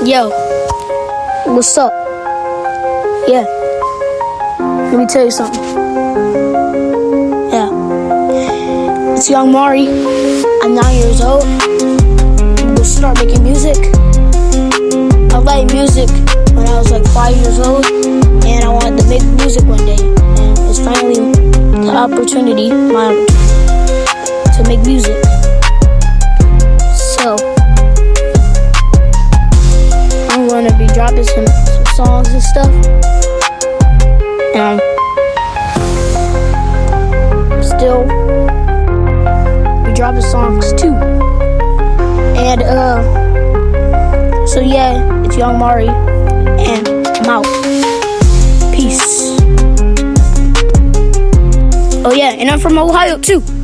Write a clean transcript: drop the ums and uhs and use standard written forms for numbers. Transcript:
Yo, what's up? Yeah, let me tell you something. Yeah, it's Young Mari. I'm 9 years old. I'm gonna start making music. I liked music when I was like 5 years old, and I wanted to make music one day. And it's finally the opportunity to make music. So I'm gonna be dropping some songs and stuff, and I'm still be dropping songs too. And so yeah, it's Young Mari, and I'm out. Peace. Oh yeah, and I'm from Ohio too.